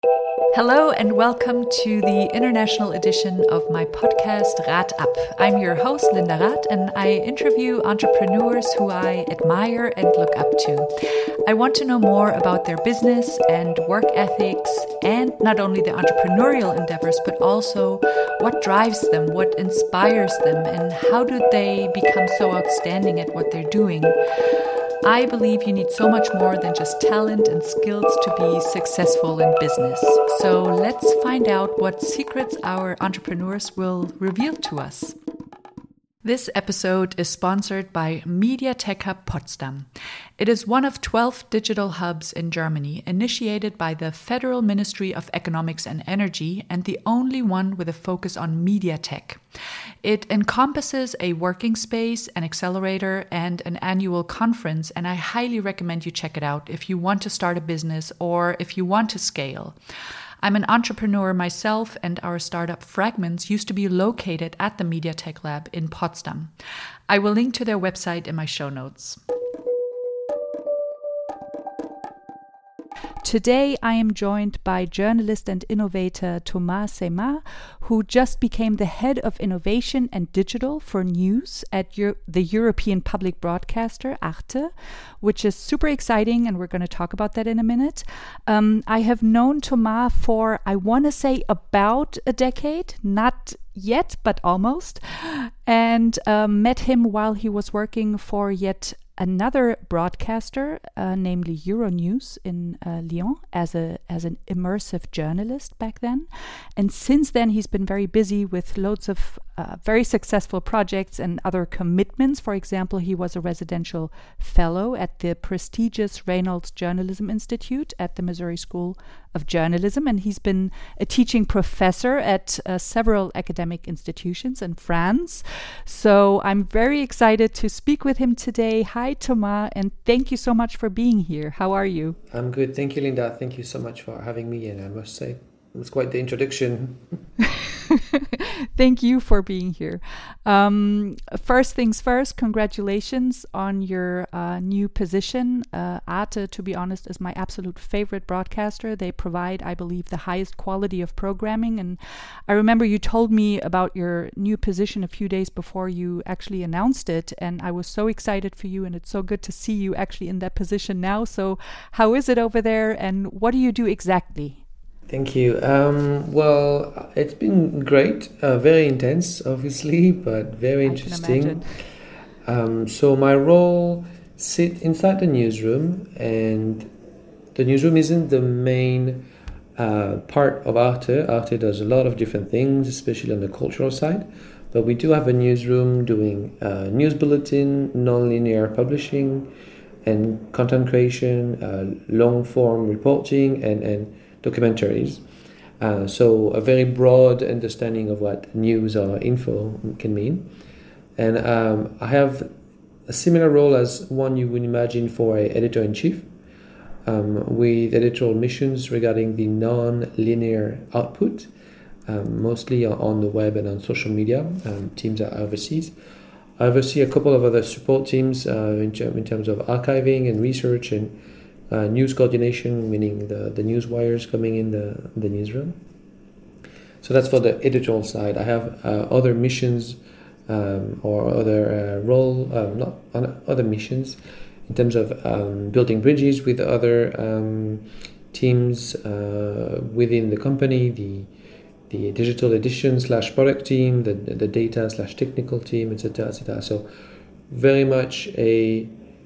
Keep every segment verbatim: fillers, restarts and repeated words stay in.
Hello and welcome to the international edition of my podcast Rat Up. I'm your host Linda Rath and I interview entrepreneurs who I admire and look up to. I want to know more about their business and work ethics and not only the entrepreneurial endeavors but also what drives them, what inspires them, and how do they become so outstanding at what they're doing. I believe you need so much more than just talent and skills to be successful in business. So let's find out what secrets our entrepreneurs will reveal to us. This episode is sponsored by Mediatek Hub Potsdam. It is one of twelve digital hubs in Germany, initiated by the Federal Ministry of Economics and Energy, and the only one with a focus on media tech. It encompasses a working space, an accelerator, and an annual conference, and I highly recommend you check it out if you want to start a business or if you want to scale. I'm an entrepreneur myself, and our startup Fragments used to be located at the Mediatek Lab in Potsdam. I will link to their website in my show notes. Today, I am joined by journalist and innovator Thomas Seymat, who just became the head of innovation and digital for news at Euro- the European public broadcaster Arte, which is super exciting, and we're going to talk about that in a minute. Um, I have known Thomas for, I want to say, about a decade, not yet, but almost, and um, met him while he was working for yet another broadcaster, uh, namely Euronews in uh, Lyon, as a as an immersive journalist back then. And since then, he's been very busy with loads of uh, very successful projects and other commitments. For example, he was a residential fellow at the prestigious Reynolds Journalism Institute at the Missouri School of Journalism, and he's been a teaching professor at uh, several academic institutions in France. So I'm very excited to speak with him today. Hi, Thomas, and thank you so much for being here. How are you? I'm good. Thank you, Linda. Thank you so much for having me, and I must say, it was quite the introduction. Thank you for being here. Um, first things first, congratulations on your uh, new position. Uh, Arte, to be honest, is my absolute favorite broadcaster. They provide, I believe, the highest quality of programming. And I remember you told me about your new position a few days before you actually announced it. And I was so excited for you. And it's so good to see you actually in that position now. So how is it over there? And what do you do exactly? Thank you. Um, well, it's been great, uh, very intense, obviously, but very interesting. Um, so my role sits inside the newsroom, and the newsroom isn't the main uh, part of Arte. Arte does a lot of different things, especially on the cultural side, but we do have a newsroom doing uh, news bulletin, non-linear publishing, and content creation, uh, long-form reporting, and, and documentaries. Uh, so a very broad understanding of what news or info can mean. And um, I have a similar role as one you would imagine for an editor-in-chief, um, with editorial missions regarding the non-linear output, um, mostly on the web and on social media, um, teams that I oversee. I oversee a couple of other support teams uh, in, ter- in terms of archiving and research and Uh, news coordination, meaning the, the news wires coming in the, the newsroom. So that's for the editorial side. I have uh, other missions um, or other uh, role, uh, not other missions in terms of um, building bridges with other um, teams uh, within the company, the the digital edition slash product team, the the data slash technical team, et cetera, et cetera. So very much a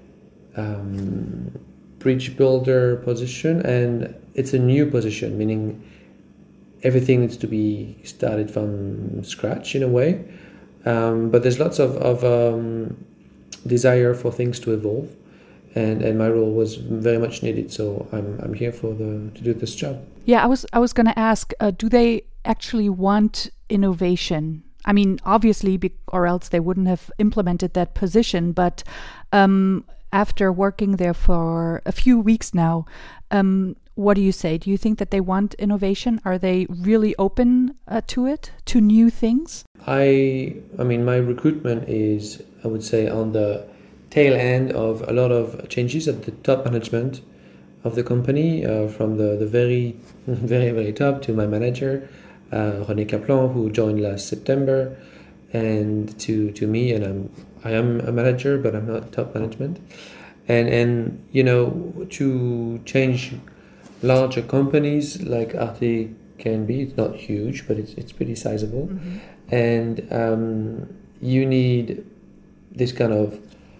um, bridge builder position, and it's a new position, meaning everything needs to be started from scratch in a way. Um, but there's lots of, of um, desire for things to evolve, and, and my role was very much needed. So I'm I'm here for the to do this job. Yeah, I was I was going to ask, uh, do they actually want innovation? I mean, obviously, be- or else they wouldn't have implemented that position. But um, after working there for a few weeks now, um, what do you say? Do you think that they want innovation? Are they really open uh, to it, to new things? I, I mean, my recruitment is, I would say, on the tail end of a lot of changes at the top management of the company, uh, from the, the very, very, very top to my manager, uh, René Kaplan, who joined last September, and to, to me, and I'm I am a manager, but I'm not top management, and and you know, to change larger companies like Arte can be, it's not huge, but it's it's pretty sizable, mm-hmm. and um, you need this kind of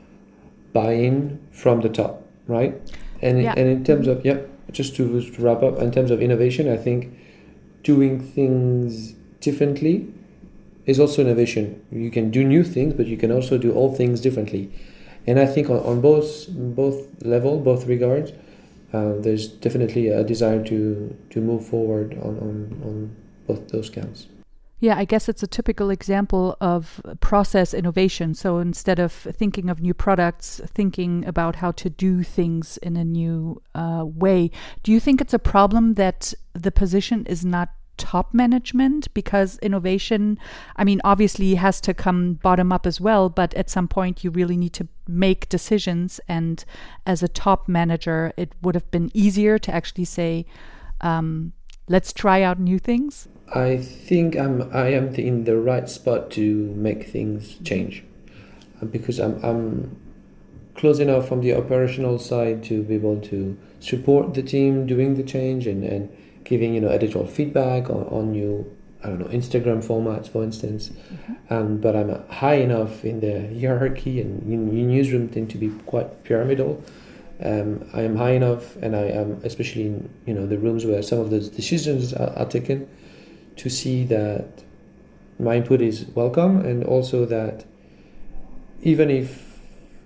buy-in from the top, right? And yeah. and in terms of yeah, just to, to wrap up, in terms of innovation, I think doing things differently is also innovation. You can do new things, but you can also do all things differently. And I think on, on both both level, both regards, uh, there's definitely a desire to to move forward on, on, on both those counts. Yeah, I guess it's a typical example of process innovation. So instead of thinking of new products, thinking about how to do things in a new uh, way. Do you think it's a problem that the position is not top management? Because innovation, I mean, obviously has to come bottom up as well, but at some point you really need to make decisions. And as a top manager, it would have been easier to actually say, um, let's try out new things. I think I'm I am in the right spot to make things change, because I'm I'm close enough from the operational side to be able to support the team doing the change and, and giving, you know, editorial feedback on, on new, I don't know, Instagram formats, for instance. Mm-hmm. Um, but I'm high enough in the hierarchy, and in, in newsroom tend to be quite pyramidal. Um, I am high enough, and I am, especially in, you know, the rooms where some of those decisions are, are taken, to see that my input is welcome, and also that even if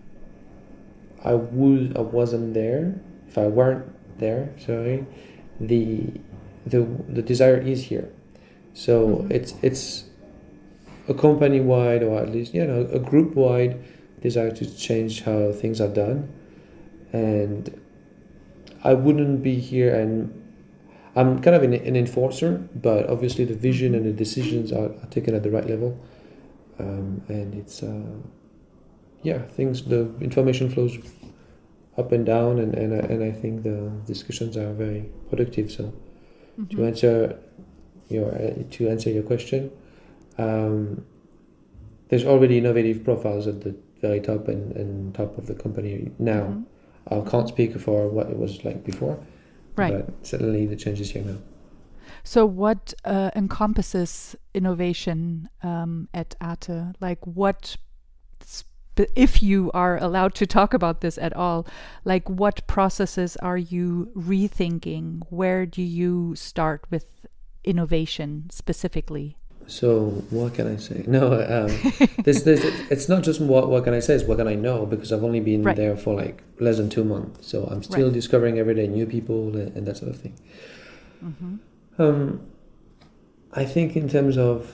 I would I wasn't there, if I weren't there, sorry, the the the desire is here. So mm-hmm. it's it's a company wide, or at least, you know, a group wide desire to change how things are done, and I wouldn't be here, and I'm kind of an, an enforcer, but obviously the vision and the decisions are, are taken at the right level, um, and it's uh, yeah, things, the information flows up and down, and and, and I think the discussions are very productive. So mm-hmm. to answer your uh, to answer your question, um, there's already innovative profiles at the very top and, and top of the company now. Mm-hmm. I can't speak for what it was like before. Right. But certainly the change is here now. So what uh, encompasses innovation um, at Arte? Like what, sp- if you are allowed to talk about this at all, like what processes are you rethinking? Where do you start with innovation specifically? So what can I say? No, um, there's, there's, it's not just what, what can I say, it's what can I know, because I've only been right. there for like less than two months. So I'm still right. discovering every day new people and, and that sort of thing. Mm-hmm. Um, I think in terms of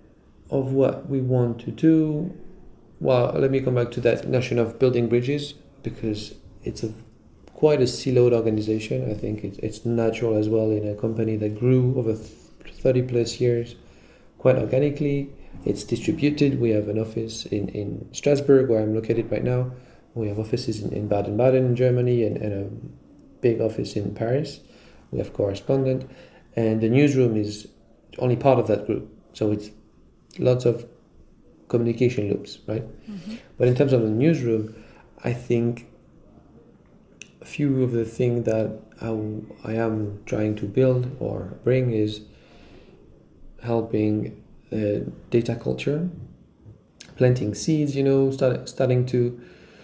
of what we want to do, well, let me come back to that notion of building bridges, because it's a quite a siloed organization. I think it's, it's natural as well in a company that grew over thirty plus years. Quite organically. It's distributed. We have an office in, in Strasbourg, where I'm located right now. We have offices in, in Baden-Baden in Germany, and, and a big office in Paris. We have correspondent, and the newsroom is only part of that group. So it's lots of communication loops, right? Mm-hmm. But in terms of the newsroom, I think a few of the things that I, I am trying to build or bring is helping uh, data culture, planting seeds, you know, start, starting to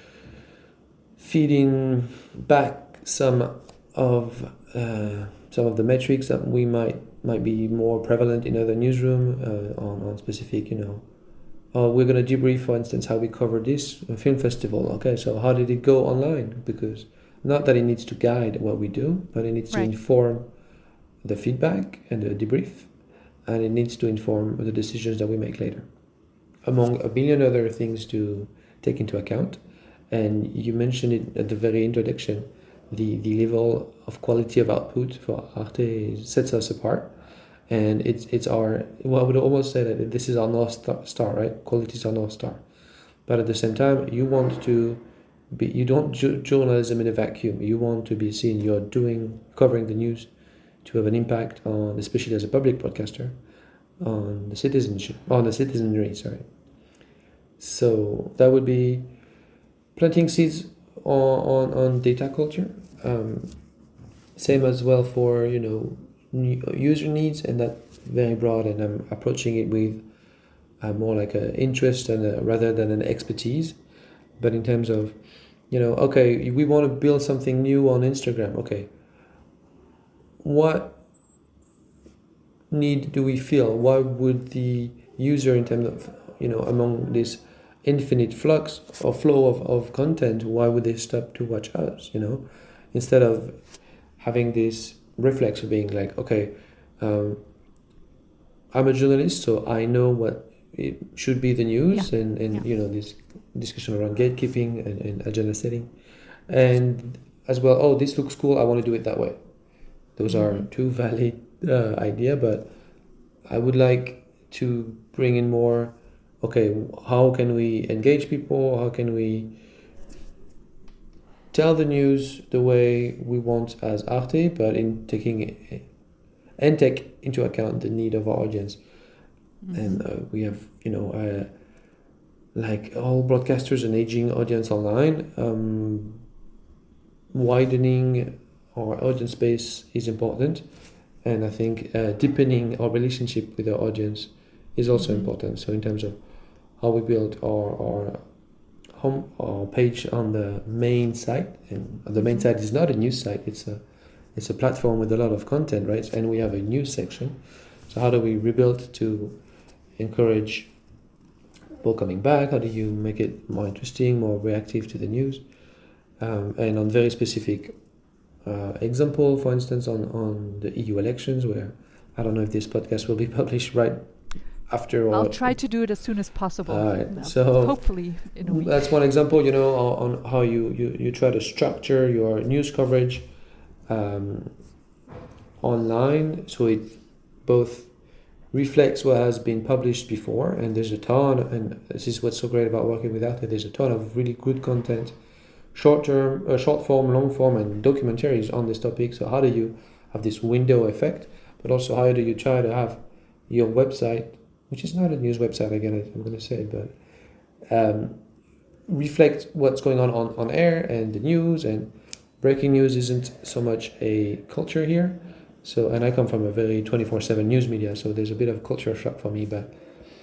feed in back some of uh, some of the metrics that we might might be more prevalent in other newsroom uh, on, on specific, you know, oh, we're going to debrief, for instance, how we covered this film festival. Okay, so how did it go online? Because not that it needs to guide what we do, but it needs right. to inform the feedback and the debrief, and it needs to inform the decisions that we make later, among a billion other things to take into account. And you mentioned it at the very introduction, the, the level of quality of output for Arte sets us apart. And it's it's our, well, I would almost say that this is our North Star, right? Quality is our North Star. But at the same time, you want to be, you don't do journalism in a vacuum. You want to be seen. You're doing covering the news to have an impact on, especially as a public broadcaster, on the citizenship, on the citizenry. Sorry. So that would be planting seeds on on, on data culture. Um, same as well for you know user needs, and that's very broad. And I'm approaching it with uh, more like an interest and a, rather than an expertise. But in terms of, you know, okay, we want to build something new on Instagram. Okay, what need do we feel? Why would the user, in terms of, you know, among this infinite flux or flow of, of content, why would they stop to watch us, you know? Instead of having this reflex of being like, okay, um, I'm a journalist, so I know what it should be the news, yeah. and, and yeah. you know, this discussion around gatekeeping and, and agenda setting. And as well, oh, this looks cool, I want to do it that way. Those mm-hmm. are two valid uh, idea, but I would like to bring in more, okay, how can we engage people? How can we tell the news the way we want as Arte, but in taking and take into account the need of our audience. Mm-hmm. And uh, we have, you know, uh, like all broadcasters, an aging audience online. Um, widening our audience base is important, and I think uh, deepening our relationship with our audience is also mm-hmm. important. So in terms of how we build our our home our page on the main site, and the main site is not a news site; it's a it's a platform with a lot of content, right? And we have a news section. So how do we rebuild to encourage people coming back? How do you make it more interesting, more reactive to the news? Um, and on very specific uh, example, for instance, on, on the E U elections, where I don't know if this podcast will be published right after. Or I'll try to do it as soon as possible. Uh, no, so hopefully in a week. That's one example, you know, on, on how you, you, you try to structure your news coverage um, online, so it both reflects what has been published before, and there's a ton, and this is what's so great about working with Arte, there's a ton of really good content, short term, uh, short form, long form, and documentaries on this topic. So how do you have this window effect, but also how do you try to have your website, which is not a news website again, I'm going to say, but um, reflect what's going on, on on air and the news. And breaking news isn't so much a culture here. So, and I come from a very twenty-four seven news media, so there's a bit of culture shock for me, but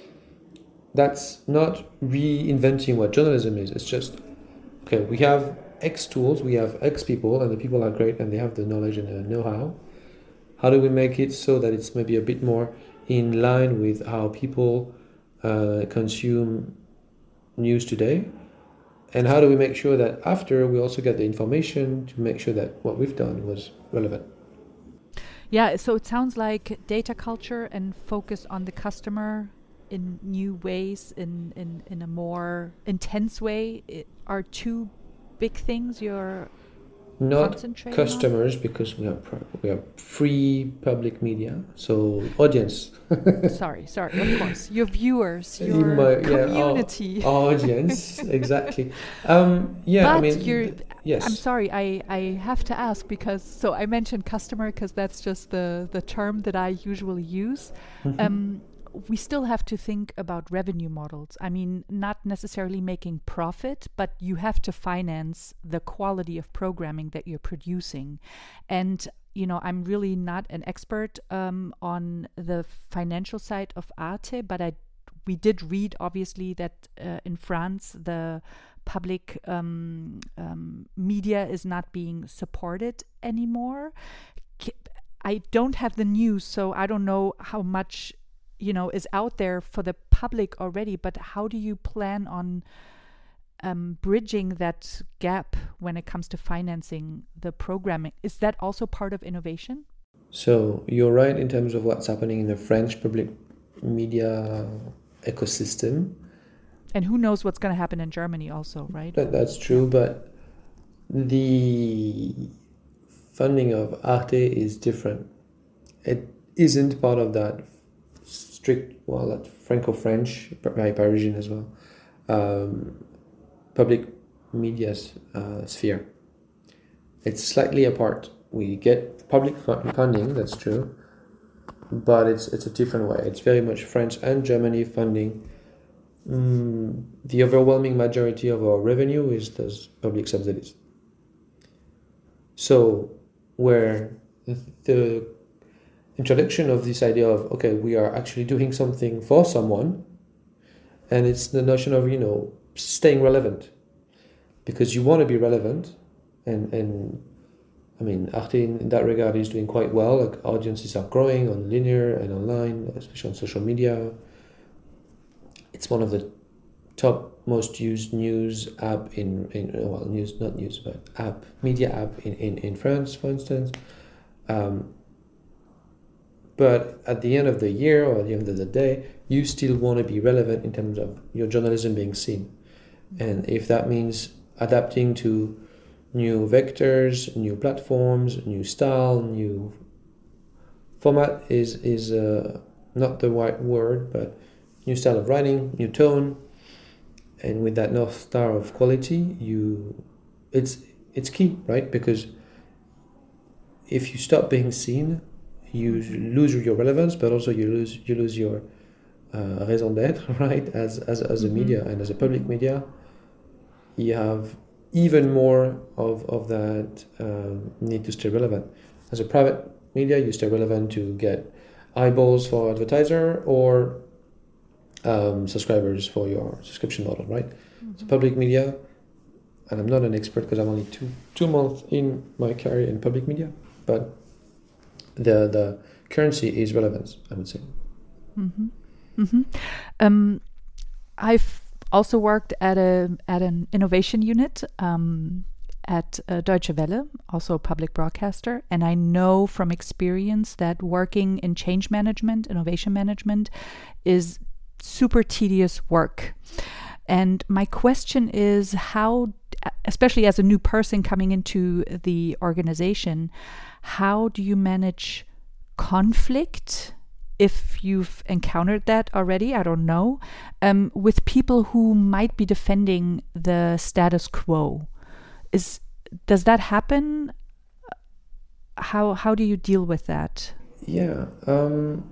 that's not reinventing what journalism is. It's just, okay, we have X tools, we have X people, and the people are great, and they have the knowledge and the know-how. How do we make it so that it's maybe a bit more in line with how people uh, consume news today? And how do we make sure that after we also get the information to make sure that what we've done was relevant? Yeah, so it sounds like data culture and focus on the customer in new ways, in, in, in a more intense way, it are two big things you're not concentrating customers on? Because we are pro- we are free public media, so audience. sorry, sorry, of course, your viewers, your my, community, yeah, our, audience, exactly. Um, yeah, but I mean, you're. Yes. I'm sorry, I, I have to ask because, so I mentioned customer because that's just the, the term that I usually use. Mm-hmm. Um, we still have to think about revenue models. I mean, not necessarily making profit, but you have to finance the quality of programming that you're producing. And, you know, I'm really not an expert um, on the financial side of Arte, but I we did read, obviously, that uh, in France, the public um, um, media is not being supported anymore. I don't have the news, so I don't know how much, you know, is out there for the public already, but how do you plan on um, bridging that gap when it comes to financing the programming? Is that also part of innovation? So you're right in terms of what's happening in the French public media ecosystem. And who knows what's going to happen in Germany also, right? That, that's true, but the funding of Arte is different. It isn't part of that strict, well, that Franco-French, Parisian as well, um, public media uh, sphere. It's slightly apart. We get public funding, that's true, but it's it's a different way. It's very much French and Germany funding. Mm, the overwhelming majority of our revenue is those public subsidies. So where the introduction of this idea of, okay, we are actually doing something for someone, and it's the notion of, you know, staying relevant, because you want to be relevant, and and I mean, Arte in, in that regard is doing quite well. Like, audiences are growing on linear and online, especially on social media. It's one of the top most used news app in, in well, news, not news, but app, media app in, in, in France, for instance. Um, but at the end of the year or at the end of the day, you still want to be relevant in terms of your journalism being seen. And if that means adapting to new vectors, new platforms, new style, new format is is uh, not the right word, but new style of writing, new tone, and with that North Star of quality, you it's it's key, right? Because if you stop being seen, you lose your relevance, but also you lose you lose your uh, raison d'être, right? As as as a mm-hmm. media and as a public media, you have even more of, of that um, need to stay relevant. As a private media, you stay relevant to get eyeballs for advertiser or um, subscribers for your subscription model, right? Mm-hmm. So public media, and I'm not an expert because I'm only two two months in my career in public media, but the the currency is relevance, I would say. Mm-hmm. Mm-hmm. Um, I've also worked at a at an innovation unit um, at uh, Deutsche Welle, also a public broadcaster, and I know from experience that working in change management, innovation management, is super tedious work. And my question is how, especially as a new person coming into the organization, how do you manage conflict? If you've encountered that already, I don't know, um, with people who might be defending the status quo. Is does that happen? How how do you deal with that? Yeah, um,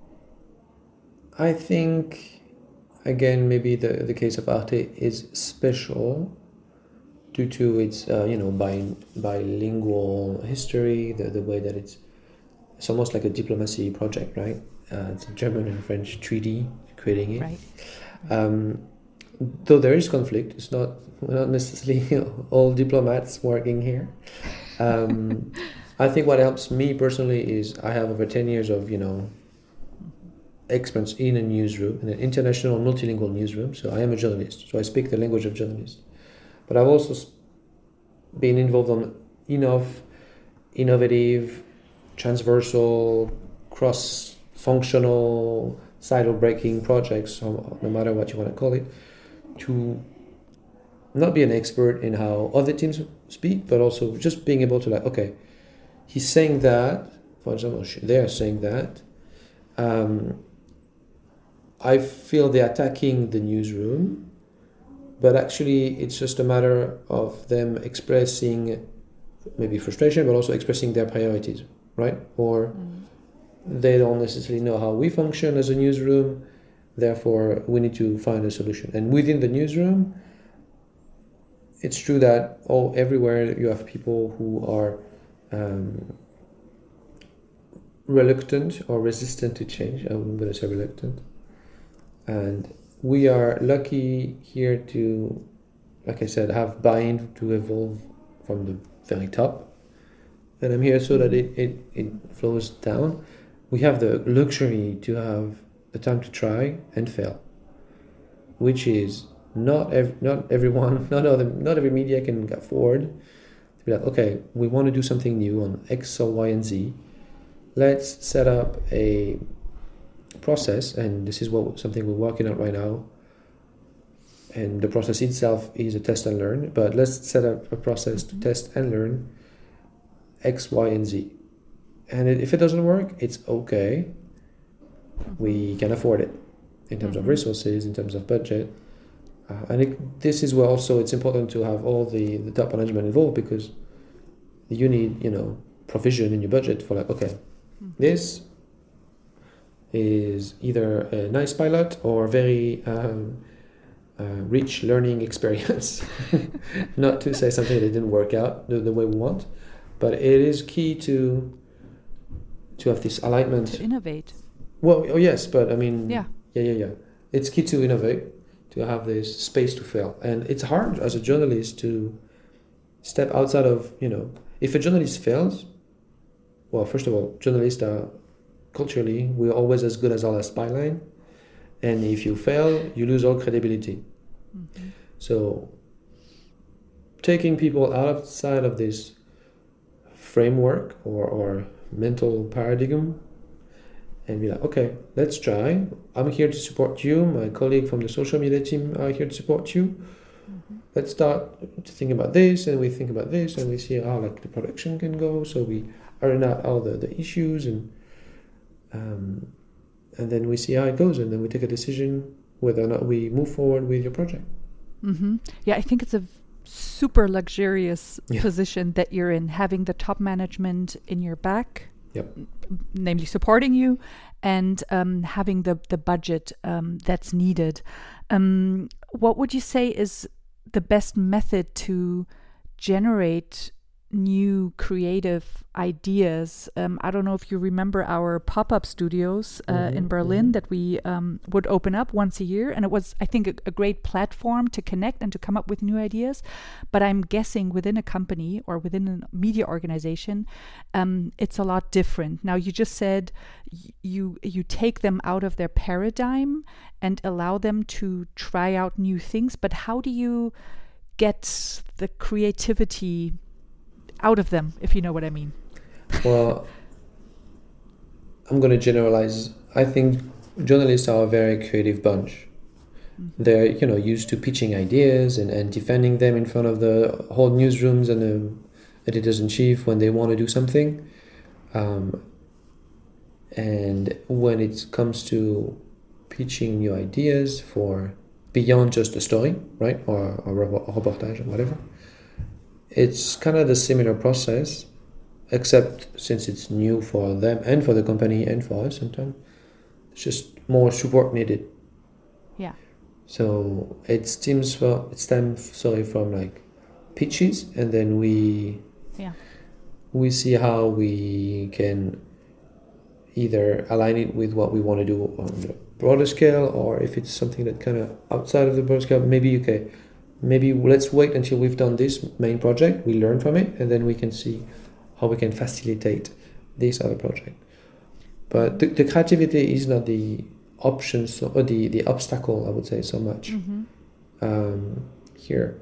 I think, again, maybe the, the case of Arte is special due to its uh, you know bi- bilingual history, the the way that it's it's almost like a diplomacy project, right? Uh, it's a German and French treaty creating it. Right. Um, though there is conflict, it's not not necessarily all diplomats working here. Um, I think what helps me personally is I have over ten years of you know experience in a newsroom, in an international multilingual newsroom. So I am a journalist, so I speak the language of journalists. But I've also been involved on enough innovative, transversal, cross-functional, silo-breaking projects, no matter what you want to call it, to not be an expert in how other teams speak, but also just being able to like, okay, he's saying that, for example, they're saying that. Um, I feel they're attacking the newsroom, but actually it's just a matter of them expressing maybe frustration, but also expressing their priorities, right? Or mm. they don't necessarily know how we function as a newsroom, therefore we need to find a solution. And within the newsroom, it's true that oh, everywhere you have people who are um, reluctant or resistant to change. I'm going to say reluctant. And we are lucky here to, like I said, have buy-in to evolve from the very top. And I'm here so that it, it, it flows down. We have the luxury to have the time to try and fail, which is not ev- not everyone, not other, not every media can afford to be like, okay, we want to do something new on X or Y and Z. Let's set up a process, and this is what something we're working on right now. And the process itself is a test and learn, but let's set up a process to test and learn X, Y, and Z. And it, if it doesn't work, it's okay. We can afford it in terms mm-hmm. of resources, in terms of budget. Uh, and it, this is where also it's important to have all the, the top management involved, because you need, you know, provision in your budget for like, okay, mm-hmm. this is either a nice pilot or very um, uh, rich learning experience. Not to say something that didn't work out the, the way we want, but it is key to to have this alignment. To innovate. Well, oh yes, but I mean, yeah, yeah, yeah, yeah. It's key to innovate, to have this space to fail, and it's hard as a journalist to step outside of, you know, if a journalist fails. Well, first of all, journalists are culturally, we're always as good as our last byline, and if you fail, you lose all credibility. Mm-hmm. So, taking people outside of this framework or, or mental paradigm and be like, okay, let's try. I'm here to support you. My colleague from the social media team are here to support you. Mm-hmm. Let's start to think about this, and we think about this, and we see how like the production can go. So we iron out all the, the issues, and um, and then we see how it goes, and then we take a decision whether or not we move forward with your project. Mm-hmm. Yeah, I think it's a super luxurious yeah. position that you're in, having the top management in your back, yep. n- namely supporting you, and um, having the, the budget um, that's needed. Um, what would you say is the best method to generate new creative ideas? Um, I don't know if you remember our pop-up studios uh, mm-hmm, in Berlin mm-hmm. that we um, would open up once a year, and it was, I think, a, a great platform to connect and to come up with new ideas. But I'm guessing within a company or within a media organization, um, it's a lot different. Now, you just said y- you you take them out of their paradigm and allow them to try out new things, but how do you get the creativity out of them, if you know what I mean? Well, I'm going to generalize. I think journalists are a very creative bunch. Mm-hmm. They're, you know, used to pitching ideas and, and defending them in front of the whole newsrooms and the editors-in-chief when they want to do something. Um, and when it comes to pitching new ideas for beyond just a story, right, or, or a reportage or whatever, it's kind of the similar process, except since it's new for them and for the company and for us sometimes, it's just more support needed. Yeah. So it stems for it stems sorry from like pitches, and then we yeah we see how we can either align it with what we want to do on the broader scale, or if it's something that kind of outside of the broader scale, maybe okay. Maybe let's wait until we've done this main project, we learn from it, and then we can see how we can facilitate this other project. But the, the creativity is not the option, so, or the, the obstacle, I would say, so much mm-hmm. um, here.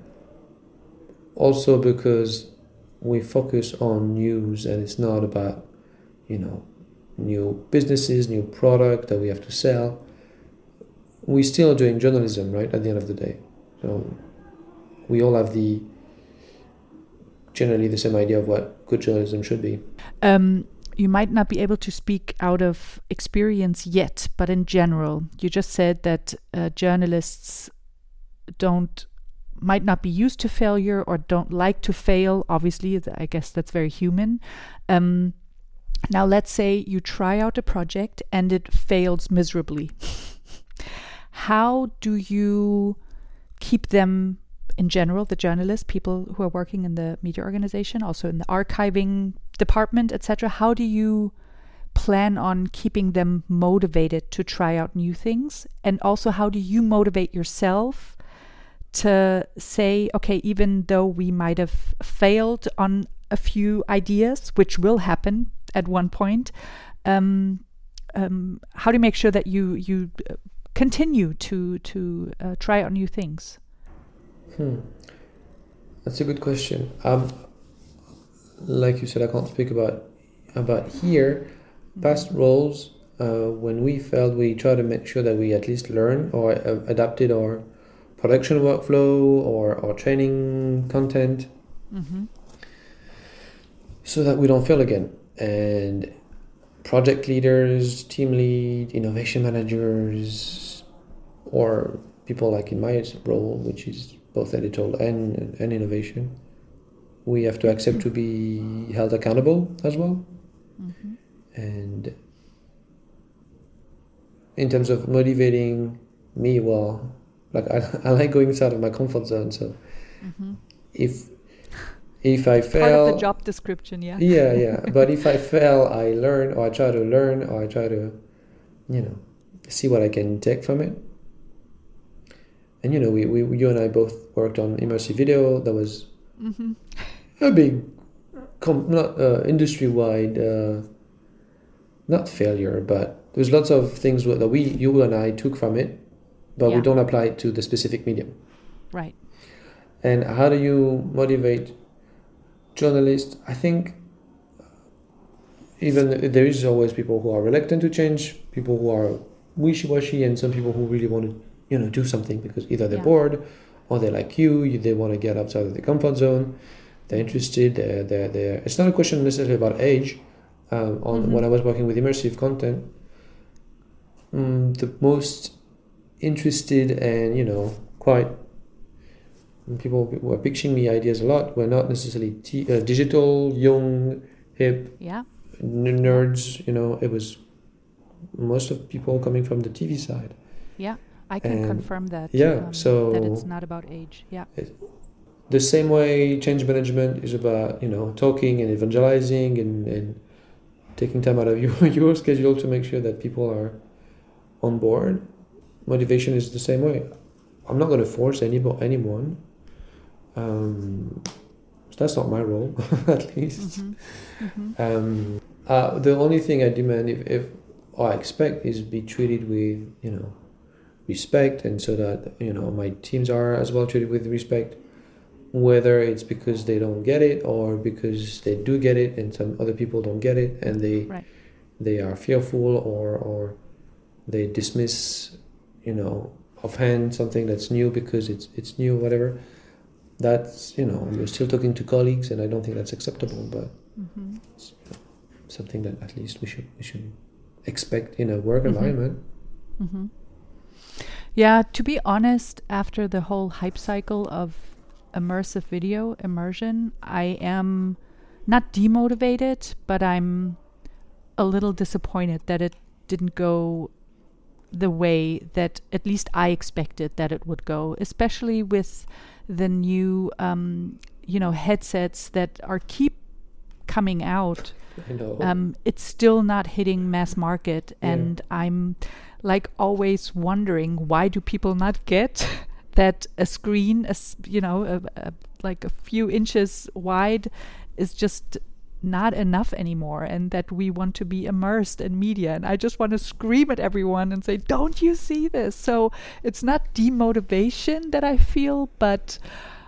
Also because we focus on news, and it's not about, you know, new businesses, new product that we have to sell. We're still doing journalism, right, at the end of the day. So we all have the generally the same idea of what good journalism should be. Um, you might not be able to speak out of experience yet, but in general, you just said that uh, journalists don't might not be used to failure or don't like to fail. Obviously, I guess that's very human. Um, now, let's say you try out a project and it fails miserably. How do you keep them, in general, the journalists, people who are working in the media organization, also in the archiving department, et cetera, how do you plan on keeping them motivated to try out new things? And also, how do you motivate yourself to say, okay, even though we might have failed on a few ideas, which will happen at one point, um, um, how do you make sure that you you continue to to uh, try out new things? Hmm. That's a good question. Um, like you said, I can't speak about about here. Past roles, uh, when we failed, we try to make sure that we at least learn or uh, adapted our production workflow or, or training content, mm-hmm. so that we don't fail again. And project leaders, team lead, innovation managers, or people like in my role, which is both editorial and, and innovation, we have to accept to be held accountable as well. Mm-hmm. And in terms of motivating me, well, like I, I like going outside of my comfort zone. So mm-hmm. if if I fail, part of the job description, yeah. yeah, yeah. But if I fail, I learn, or I try to learn, or I try to, you know, see what I can take from it. And you know, we, we you and I both worked on immersive video. That was mm-hmm. a big, com- not uh, industry-wide, uh, not failure, but there's lots of things that we, you and I, took from it, but yeah. we don't apply it to the specific medium. Right. And how do you motivate journalists? I think even there is always people who are reluctant to change, people who are wishy-washy, and some people who really want to, you know, do something because either they're yeah. bored or they're like you, you they want to get outside of the comfort zone, they're interested, they're, they're, they're it's not a question necessarily about age. Um, on mm-hmm. when I was working with immersive content, um, the most interested and, you know, quite people were pitching me ideas a lot were not necessarily t- uh, digital, young, hip yeah. n- nerds, you know, it was most of people coming from the T V side. Yeah. I can and confirm that. Yeah, um, so that it's not about age. Yeah. It, the same way change management is about, you know, talking and evangelizing and, and taking time out of your, your schedule to make sure that people are on board. Motivation is the same way. I'm not going to force any anyone. Um, that's not my role, at least. Mm-hmm. Mm-hmm. Um, uh, the only thing I demand, if, if or I expect, is be treated with, you know, respect, and so that, you know, my teams are as well treated with respect, whether it's because they don't get it or because they do get it and some other people don't get it and they right. they are fearful or or they dismiss, you know, offhand something that's new because it's it's new, whatever. That's, you know, you're still talking to colleagues, and I don't think that's acceptable, but mm-hmm. it's, you know, something that at least we should we should expect in a work mm-hmm. environment. Mm-hmm. Yeah, to be honest, after the whole hype cycle of immersive video, immersion, I am not demotivated, but I'm a little disappointed that it didn't go the way that at least I expected that it would go, especially with the new, um, you know, headsets that are keep coming out. I know. Um, it's still not hitting mass market, yeah. and I'm like always wondering, why do people not get that a screen, a, you know, a, a, like a few inches wide is just not enough anymore, and that we want to be immersed in media. And I just want to scream at everyone and say, don't you see this? So it's not demotivation that I feel, but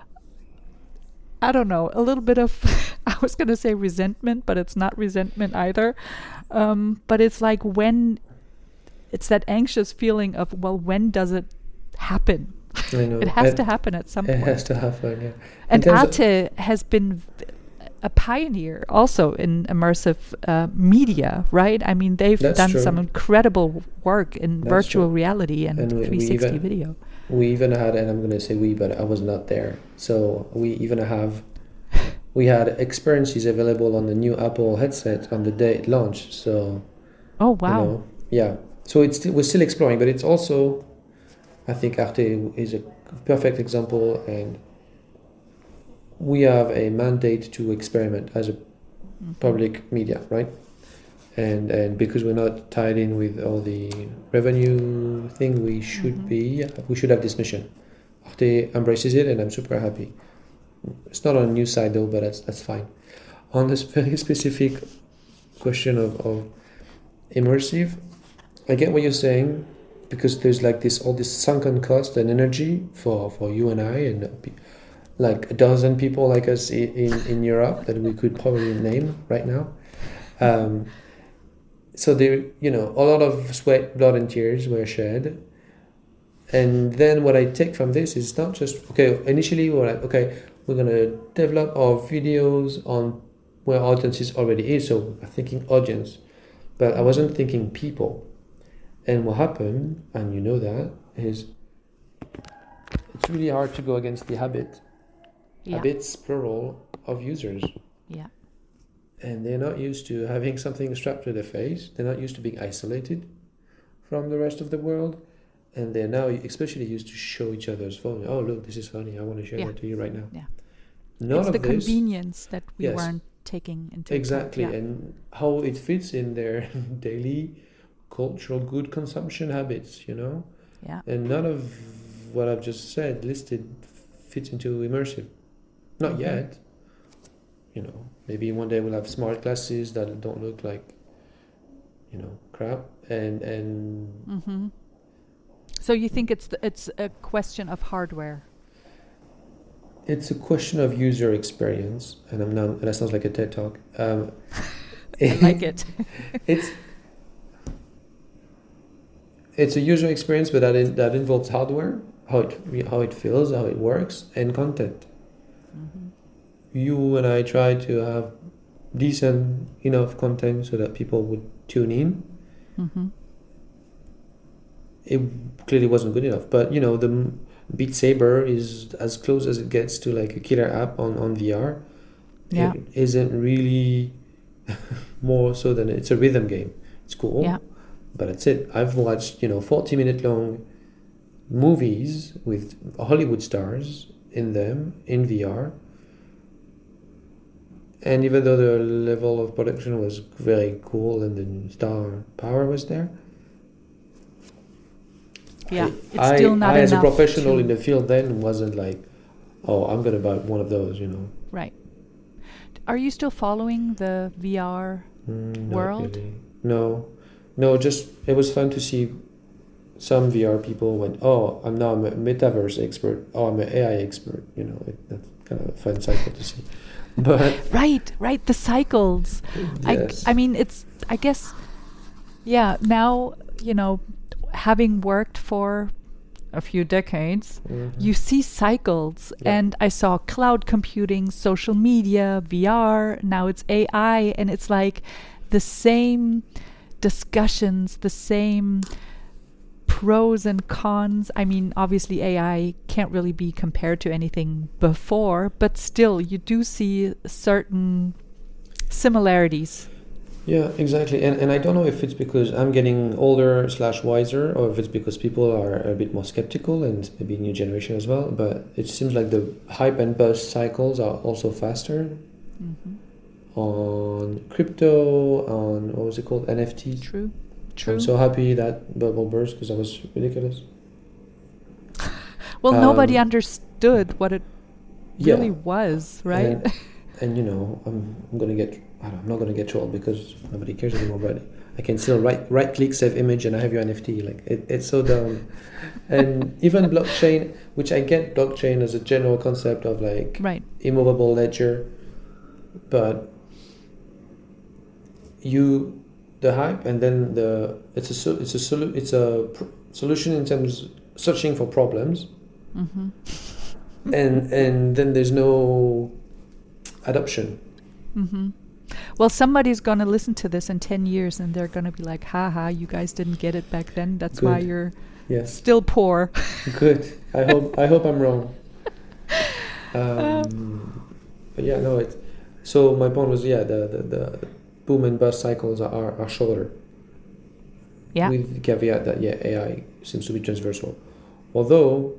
I don't know, a little bit of, I was going to say resentment, but it's not resentment either. Um, but it's like when, it's that anxious feeling of, well, when does it happen? I know. It has it, to happen at some it point. It has to happen, yeah. And Arte has been v- a pioneer also in immersive uh, media, right? I mean, they've That's done true. some incredible work in That's virtual true. reality and, and we, three sixty we even, video. We even had, and I'm going to say we, but I was not there. So we even have, we had experiences available on the new Apple headset on the day it launched. So, oh wow, you know, yeah. So it's still, we're still exploring, but it's also, I think Arte is a perfect example, and we have a mandate to experiment as a mm-hmm. public media, right? And and because we're not tied in with all the revenue thing, we should mm-hmm. be, we should have this mission. Arte embraces it, and I'm super happy. It's not on a news side though, but that's that's fine. On this very specific question of, of immersive, I get what you're saying, because there's like this all this sunken cost and energy for, for you and I and like a dozen people like us in, in, in Europe that we could probably name right now. Um, so there, you know, a lot of sweat, blood, and tears were shed. And then what I take from this is not just, okay, initially we're like, okay, we're going to develop our videos on where audiences already is. So I'm thinking audience, but I wasn't thinking people. And what happened, and you know that, is it's really hard to go against the habit, yeah. habits plural of users. Yeah. And they're not used to having something strapped to their face. They're not used to being isolated from the rest of the world. And they're now especially used to show each other's phone. Oh, look, this is funny. I want to share yeah. that to you right now. Yeah. None it's of the this, convenience that we yes, weren't taking into exactly, account. Yeah. and how it fits in their daily cultural good consumption habits, you know? Yeah. And none of what I've just said listed fits into immersive. Not mm-hmm. yet. You know, maybe one day we'll have smart glasses that don't look like, you know, crap. And and mm-hmm. So you think it's the, it's a question of hardware? It's a question of user experience, and I'm not. That sounds like a TED talk. Um, I like it. it's it's a user experience, but that in, that involves hardware, how it how it feels, how it works, and content. Mm-hmm. You and I try to have decent enough content so that people would tune in. Mm-hmm. It clearly wasn't good enough, but you know, the Beat Saber is as close as it gets to like a killer app on, on V R. Yeah. It isn't really more so than it's a rhythm game. It's cool, yeah. but that's it. I've watched, you know, forty minute long movies with Hollywood stars in them in V R. And even though the level of production was very cool and the star power was there, yeah, I, it's I, still not I enough. As a professional to... in the field then wasn't like, oh, I'm going to buy one of those, you know. Right. Are you still following the V R mm, world? Really. No, no, just it was fun to see some V R people went, oh, I'm now a metaverse expert. Oh, I'm an A I expert. You know, it, that's kind of a fun cycle to see. But right, right, the cycles. Yes. I, I mean, it's, I guess, yeah, now, you know, having worked for a few decades, mm-hmm. you see cycles. Yeah. And I saw cloud computing, social media, V R, now it's A I, and it's like the same discussions, the same pros and cons. I mean, obviously A I can't really be compared to anything before, but still you do see certain similarities. Yeah, exactly. And and I don't know if it's because I'm getting older slash wiser, or if it's because people are a bit more skeptical, and maybe new generation as well, but it seems like the hype and buzz cycles are also faster. Mm-hmm. On crypto, on what was it called, N F T. True. True. I'm so happy that bubble burst because that was ridiculous. Well, um, nobody understood what it yeah. really was, right? And, and you know, I'm, I'm gonna get. I don't, I'm not gonna get trolled because nobody cares anymore. But I can still right right click, save image, and I have your N F T. Like it, it's so dumb. And even blockchain, which I get blockchain as a general concept of like right. immovable ledger, but you. The hype, and then the it's a so, it's a solu- it's a pr- solution in terms of searching for problems, mm-hmm. and and then there's no adoption. Mm-hmm. Well, somebody's gonna listen to this in ten years, and they're gonna be like, "Ha ha, you guys didn't get it back then. That's Good. why you're yes. still poor." Good. I hope I hope I'm wrong. Um, um, but yeah, no. It. So my point was, yeah, the the. the boom and bust cycles are, are shorter. Yeah. With the caveat that, yeah, A I seems to be transversal. Although,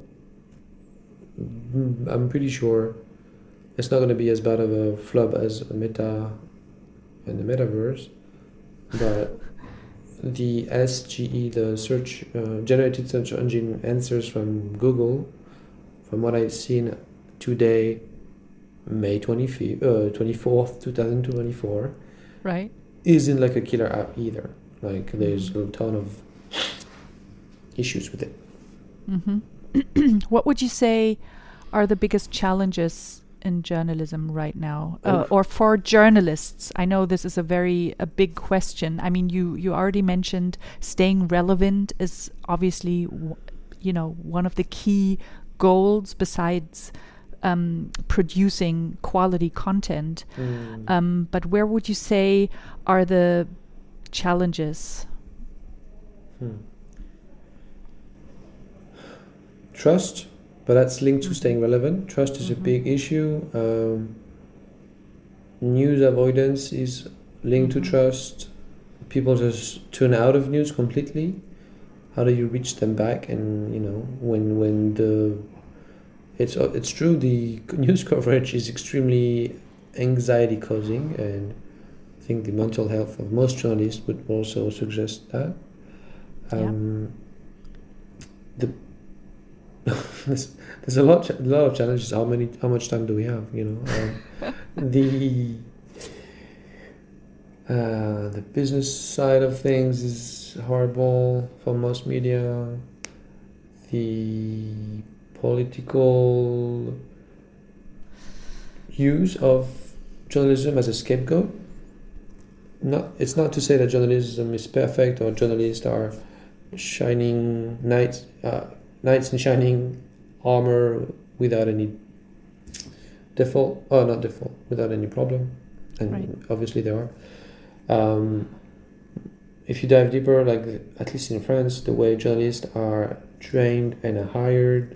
I'm pretty sure it's not going to be as bad of a flub as a Meta and the metaverse. But the S G E, the search, uh, generated search engine answers from Google, from what I've seen today, May twenty-fifth, uh, twenty-fourth, twenty twenty-four, right, isn't like a killer app either. Like there's a ton of issues with it. Mm-hmm. What would you say are the biggest challenges in journalism right now, uh, or for journalists? I know this is a very a big question. I mean, you you already mentioned staying relevant is obviously w- you know one of the key goals besides Um, producing quality content. Mm. Um, but where would you say are the challenges? Hmm. trust, but that's linked to staying relevant. Trust is Mm-hmm. a big issue. Um, news avoidance is linked Mm-hmm. to trust. People just tune out of news completely. How do you reach them back? And you know, when when the it's it's true, the news coverage is extremely anxiety causing, and I think the mental health of most journalists would also suggest that. Um, yeah. The there's, there's a lot a lot of challenges. How many how much time do we have? You know, um, the uh, the business side of things is horrible for most media. The political use of journalism as a scapegoat. Not, it's not to say that journalism is perfect or journalists are shining knights, uh, knights in shining armor without any default, oh not default, without any problem, and Right. obviously there are. Um, if you dive deeper, like at least in France, the way journalists are trained and are hired,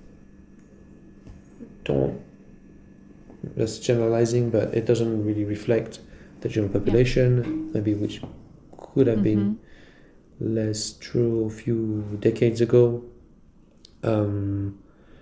don't, that's generalizing, but it doesn't really reflect the general population, yeah. maybe which could have mm-hmm. been less true a few decades ago. Um,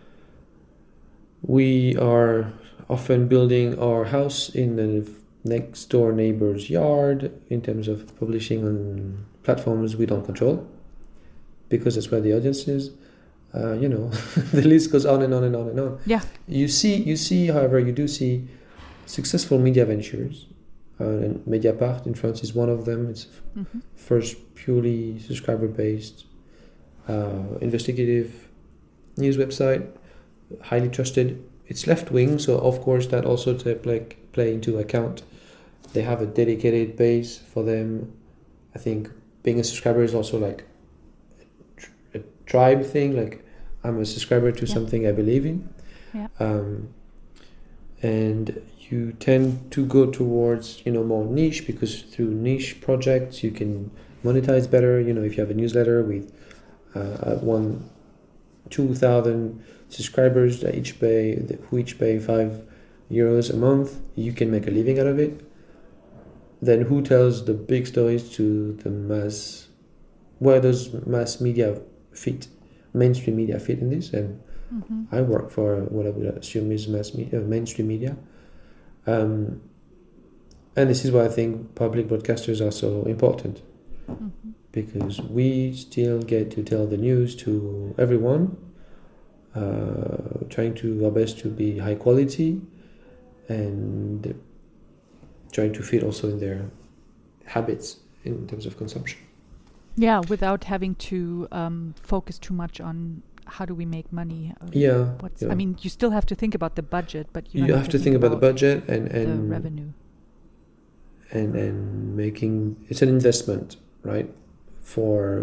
we are often building our house in the next door neighbor's yard in terms of publishing on platforms we don't control, because that's where the audience is. Uh, you know, the list goes on and on and on and on. Yeah. You see, you see, however, you do see successful media ventures. Uh, and Mediapart in France is one of them. It's mm-hmm. first purely subscriber-based, uh, investigative news website, highly trusted. It's left-wing, so of course that also to play, play into account. They have a dedicated base for them. I think being a subscriber is also like a, tr- a tribe thing. Like I'm a subscriber to yeah. something I believe in, yeah. um, and you tend to go towards, you know, more niche, because through niche projects you can monetize better. You know, if you have a newsletter with uh, one, two thousand subscribers that each pay, who each pay five euros a month, you can make a living out of it. Then who tells the big stories to the mass? Where does mass media fit, mainstream media fit in this? And mm-hmm. I work for what I would assume is mass media, mainstream media. Um, and this is why I think public broadcasters are so important, mm-hmm. because we still get to tell the news to everyone, uh, trying to our best to be high quality and trying to fit also in their habits in terms of consumption. Yeah, without having to um, focus too much on how do we make money? Yeah, What's, yeah. I mean, you still have to think about the budget, but you, you have, have to, to think, think about, about the budget and, and the revenue. And and making it's an investment, right? For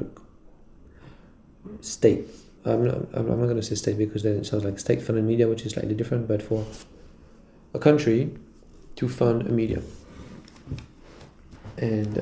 state. I'm not. I'm not going to say state because then it sounds like state-funded media, which is slightly different. But for a country to fund a media, and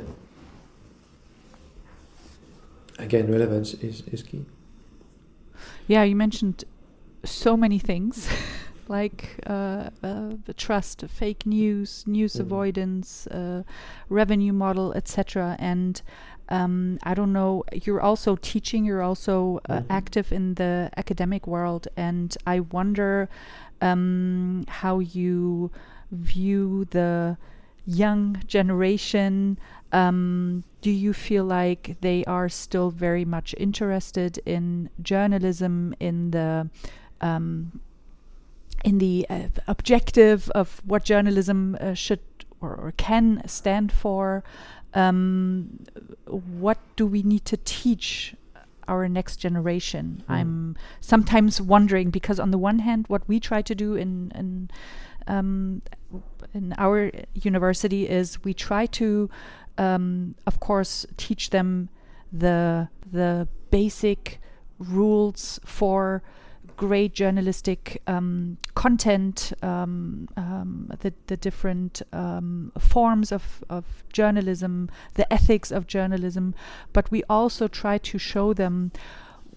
again, relevance is, is key. Yeah, you mentioned so many things, like uh, uh, the trust, fake news, news mm. avoidance, uh, revenue model, et cetera. And um, I don't know, you're also teaching, you're also uh, mm-hmm. active in the academic world, and I wonder um, how you view the young generation. Um, do you feel like they are still very much interested in journalism, in the um, in the uh, objective of what journalism uh, should or, or can stand for? Um, what do we need to teach our next generation? Mm. I'm sometimes wondering, because on the one hand, what we try to do in in um, in our university is we try to Um, of course, teach them the the basic rules for great journalistic um, content, um, um, the the different um, forms of, of journalism, the ethics of journalism. But we also try to show them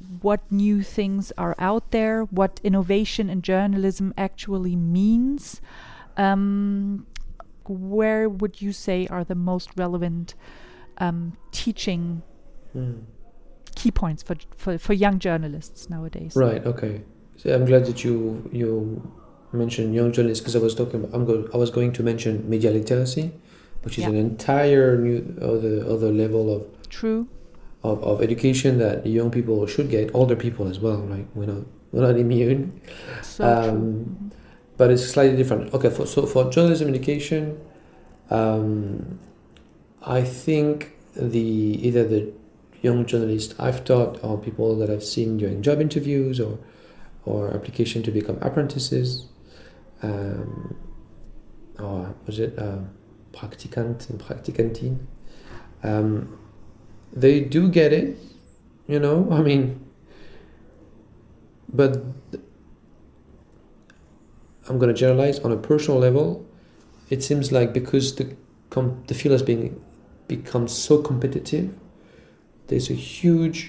what new things are out there, what innovation in journalism actually means. Um, where would you say are the most relevant um, teaching mm. key points for, for for young journalists nowadays? Right. Okay. So I'm glad that you you mentioned young journalists, because I was talking about, I'm go, I was going to mention media literacy, which is yeah. an entire new other other level of true of, of education that young people should get, older people as well. Right? We're not we're not immune. So um, true. But it's slightly different. Okay, for, so for journalism education, um, I think the either the young journalists I've taught or people that I've seen during job interviews or or application to become apprentices, um, or was it uh, practicant and practicantin, um, they do get it, you know, I mean, but I'm going to generalize on a personal level. It seems like because the com- the field has been become so competitive, there's a huge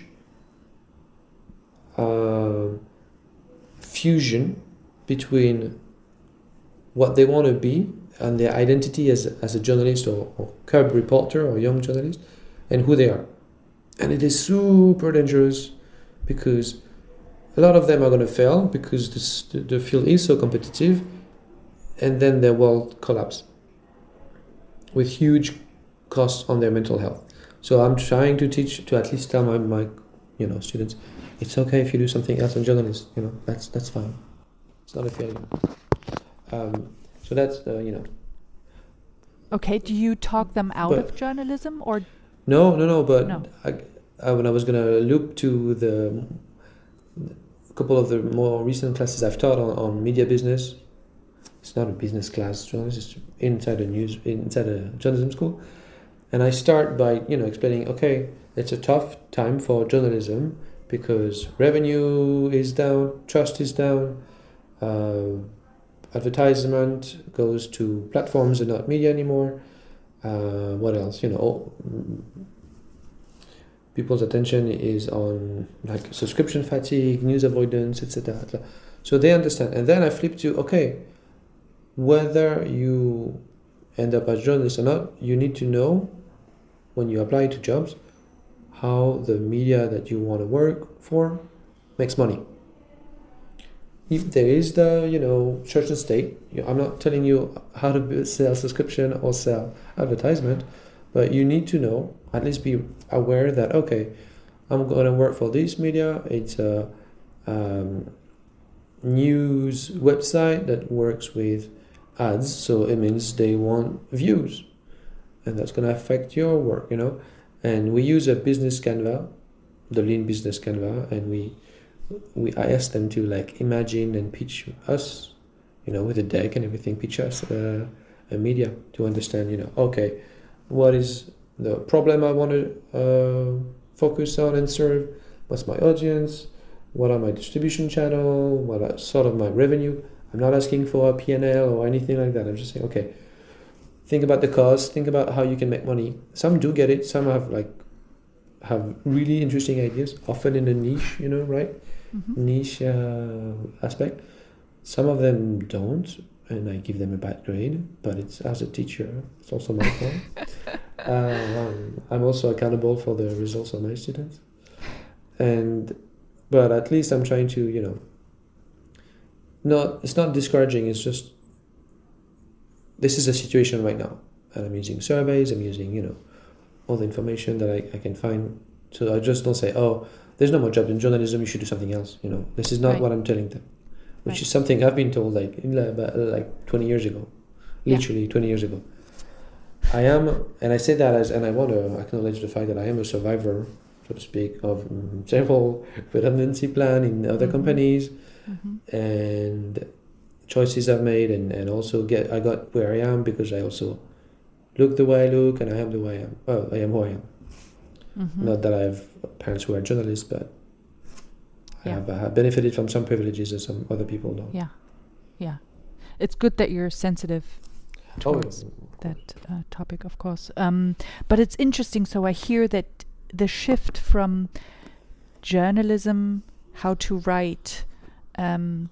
uh, fusion between what they want to be and their identity as as a journalist or, or cub reporter or young journalist and who they are. And it is super dangerous because a lot of them are going to fail because this, the, the field is so competitive, and then their world collapse with huge costs on their mental health. So I'm trying to teach, to at least tell my, my you know, students, it's okay if you do something else in journalism, you know, that's that's fine. It's not a failure. Um, so that's, uh, you know. Okay, do you talk them out but, of journalism or? No, no, no, but no. I, I, when I was going to loop to the, a couple of the more recent classes I've taught on, on media business, it's not a business class, journalism, it's inside a news, inside a journalism school. And I start by, you know, explaining, okay, it's a tough time for journalism because revenue is down, trust is down, uh, advertisement goes to platforms and not media anymore. Uh, what else? You know, people's attention is on like subscription fatigue, news avoidance, et cetera. So they understand. And then I flip to, okay, whether you end up as a journalist or not, you need to know when you apply to jobs how the media that you want to work for makes money. If there is the, you know, church and state, I'm not telling you how to sell subscription or sell advertisement, but you need to know, at least be aware that, okay, I'm going to work for this media. It's a um, news website that works with ads, so it means they want views, and that's going to affect your work, you know. And we use a business Canva, the Lean Business Canva, and we we I asked them to like imagine and pitch us, you know, with a deck and everything, pitch us uh, a media to understand, you know, okay, what is the problem I want to uh, focus on and serve, what's my audience, what are my distribution channel, what are sort of my revenue. I'm not asking for a P and L or anything like that. I'm just saying, okay, think about the cost, think about how you can make money. Some do get it, some have like have really interesting ideas, often in a niche, you know, right? Mm-hmm. Niche uh, aspect. Some of them don't, and I give them a bad grade, but it's as a teacher, it's also my fault. um, I'm also accountable for the results of my students. And but at least I'm trying to, you know, not it's not discouraging, it's just this is a situation right now, and I'm using surveys, I'm using, you know, all the information that I, I can find. So I just don't say, oh, there's no more jobs in journalism, you should do something else. You know, this is not right. what I'm telling them, which right. is something I've been told like in like, like twenty years ago, literally yeah. twenty years ago. I am, and I say that as, and I want to acknowledge the fact that I am a survivor, so to speak, of um, several redundancy plan in other mm-hmm. companies, mm-hmm. and choices I've made, and, and also get I got where I am because I also look the way I look, and I am the way I am. Well, I am who I am. Mm-hmm. Not that I have parents who are journalists, but yeah. I, have, I have benefited from some privileges that some other people don't. Yeah, yeah. It's good that you're sensitive towards oh. that uh, topic, of course. Um, but it's interesting. So I hear that the shift from journalism, how to write, um,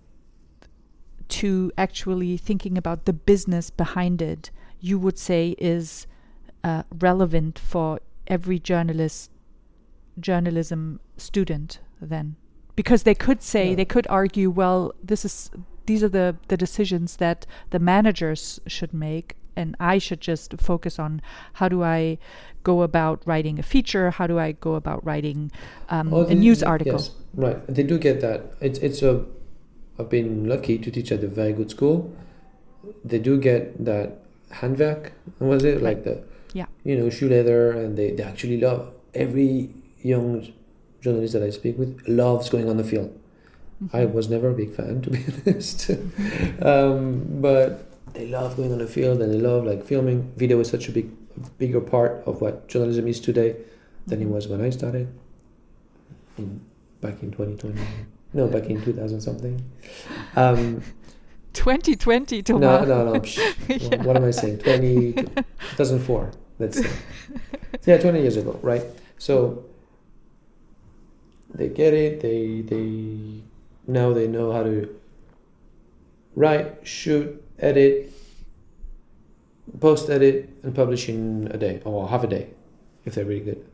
to actually thinking about the business behind it, you would say is uh, relevant for every journalist, journalism student then? Because they could say, yeah. they could argue, well, this is these are the, the decisions that the managers should make, and I should just focus on how do I go about writing a feature, how do I go about writing um, oh, a news article. Yes, right. They do get that. It's it's a. I've been lucky to teach at a very good school. They do get that handwerk. Was it like the, yeah, you know, shoe leather, and they, they actually love every young journalist that I speak with loves going on the field. Mm-hmm. I was never a big fan, to be honest. um, but they love going on the field, and they love like filming. Video is such a big, bigger part of what journalism is today than mm-hmm. it was when I started in, back in twenty twenty. No, back in two thousand something. Um, twenty twenty, Thomas. No, no, no. Psh, yeah. What am I saying? twenty, two thousand four, let's say. Yeah, twenty years ago, right? So they get it. They they now they know how to write, shoot, edit, post edit, and publish in a day or half a day, if they're really good.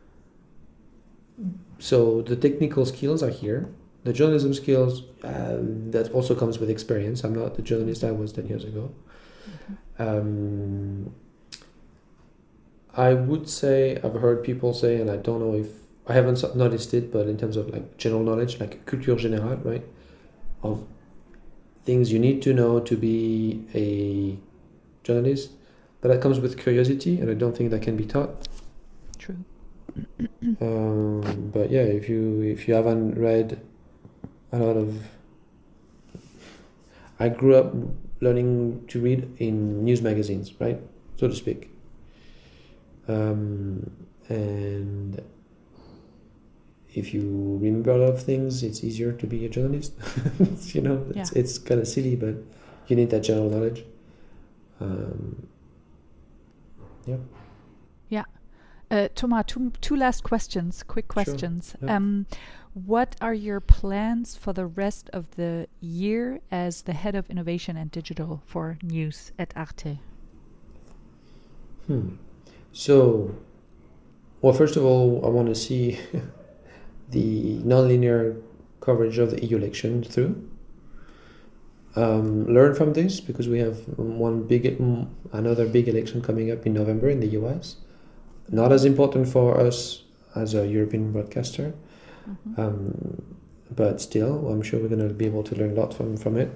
So the technical skills are here. The journalism skills, um, that also comes with experience. I'm not the journalist I was ten years ago. Mm-hmm. Um, I would say, I've heard people say, and I don't know if, I haven't noticed it, but in terms of like general knowledge, like culture générale, right? Of things you need to know to be a journalist, but that comes with curiosity, and I don't think that can be taught. True. um, but yeah, if you if you haven't read a lot of, I grew up learning to read in news magazines, right, so to speak, um, and if you remember a lot of things, it's easier to be a journalist. You know, it's, yeah. it's kind of silly, but you need that general knowledge. Um, yeah. Yeah. Uh, Thomas, two, two last questions, quick questions. Sure. Yeah. Um, what are your plans for the rest of the year as the head of innovation and digital for news at Arte? Hmm. So, well, first of all, I want to see the nonlinear coverage of the E U election through. Um, learn from this, because we have one big, another big election coming up in November in the U S. Not as important for us as a European broadcaster, mm-hmm. um, but still, I'm sure we're going to be able to learn a lot from, from it.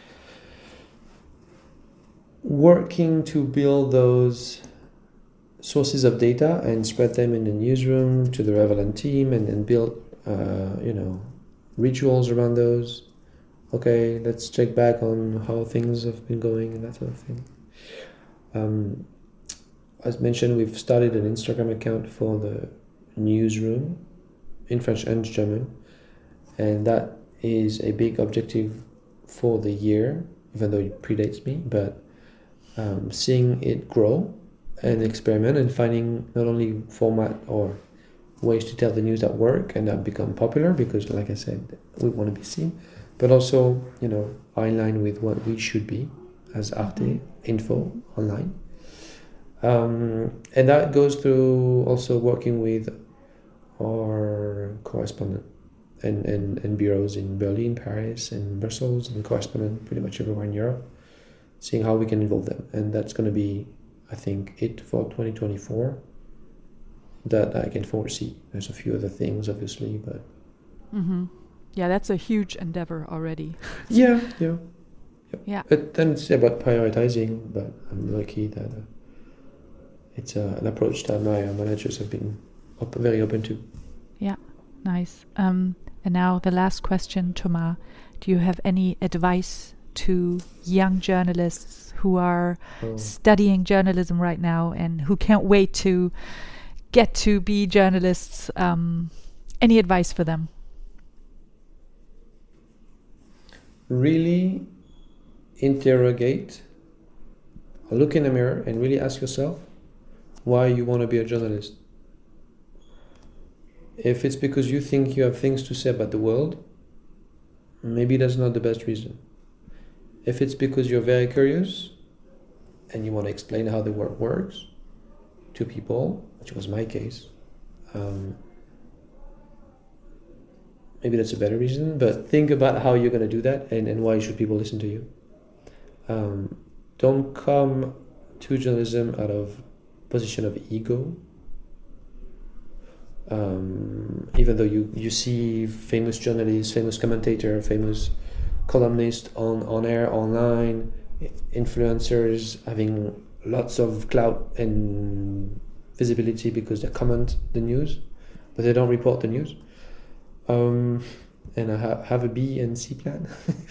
Working to build those sources of data and spread them in the newsroom to the relevant team, and, and build, uh, you know, rituals around those. Okay, let's check back on how things have been going and that sort of thing. Um, as mentioned, we've started an Instagram account for the newsroom in French and German, and that is a big objective for the year, even though it predates me, but um, seeing it grow and experiment and finding not only format or ways to tell the news that work and that become popular, because like I said, we want to be seen, but also, you know, are in line with what we should be as Arte Info online. Um, and that goes through also working with our correspondent and, and, and bureaus in Berlin, Paris, and Brussels, and correspondent pretty much everywhere in Europe, seeing how we can involve them. And that's going to be, I think, it for twenty twenty-four that I can foresee. There's a few other things, obviously, but... Mm-hmm. Yeah, that's a huge endeavor already. yeah, yeah. Yeah. yeah. But then it's about prioritizing, but I'm lucky that uh, it's uh, an approach that my uh, managers have been op- very open to. Yeah, nice. Um, and now the last question, Thomas. Do you have any advice to young journalists who are oh. studying journalism right now and who can't wait to get to be journalists? Um, any advice for them? Really interrogate, or look in the mirror and really ask yourself why you want to be a journalist. If it's because you think you have things to say about the world, maybe that's not the best reason. If it's because you're very curious and you want to explain how the world works to people, which was my case, um, maybe that's a better reason. But think about how you're going to do that, and, and why should people listen to you. Um, don't come to journalism out of position of ego. Um, even though you, you see famous journalists, famous commentator, famous columnists on, on air, online, influencers having lots of clout and visibility because they comment the news, but they don't report the news. Um, and I ha- have a B and C plan.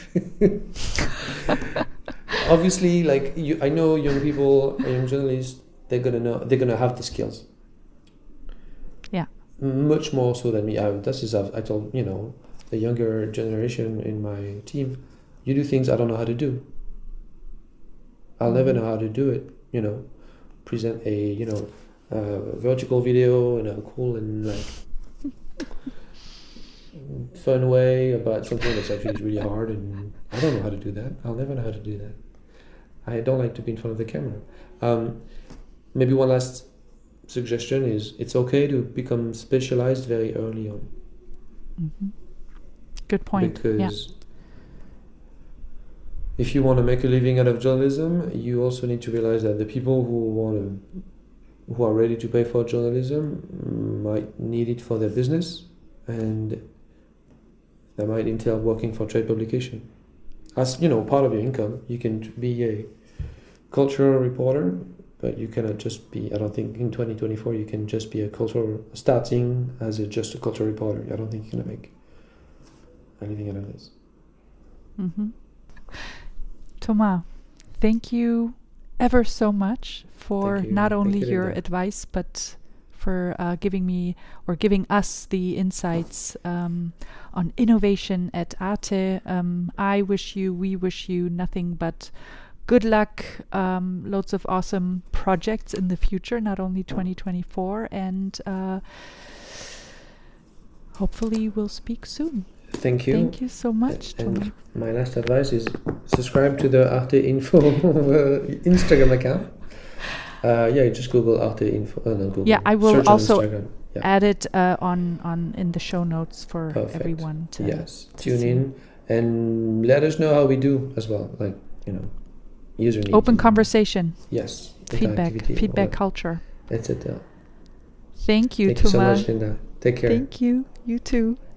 Obviously, like you, I know young people, young journalists, they're gonna know, they're gonna have the skills. Yeah. Much more so than me. I, this is I told you know the younger generation in my team, you do things I don't know how to do. I'll mm-hmm. never know how to do it. You know, present a you know uh, vertical video in a cool and like fun way about something that's actually really hard, and I don't know how to do that. I'll never know how to do that. I don't like to be in front of the camera. Um, maybe one last suggestion is it's okay to become specialized very early on. Mm-hmm. Good point. Because yeah. if you want to make a living out of journalism, you also need to realize that the people who want to, who are ready to pay for journalism might need it for their business, and that might entail working for trade publication. As you know, part of your income, you can be a cultural reporter, but you cannot just be, I don't think in twenty twenty-four you can just be a cultural, starting as a, just a cultural reporter. I don't think you're going to make a living out of this. Mm-hmm. Thomas, thank you ever so much for not only you, your advice, but for uh, giving me or giving us the insights um, on innovation at Arte. Um, I wish you, we wish you nothing but good luck, um, loads of awesome projects in the future, not only twenty twenty-four, and uh, hopefully we'll speak soon. Thank you. Thank you so much, and Thomas. My last advice is subscribe to the Arte Info Instagram account. Uh, yeah, just Google Arte Info. Uh, no, Google. Yeah, I will Search also yeah. add it uh, on on in the show notes for Perfect. everyone to yes to tune see. in and let us know how we do as well. Like you know, user needs open conversation. Yes, feedback, feedback culture. That's it. Yeah. Thank you, Thank Thomas. you so much, Linda. Take care. Thank you. You too.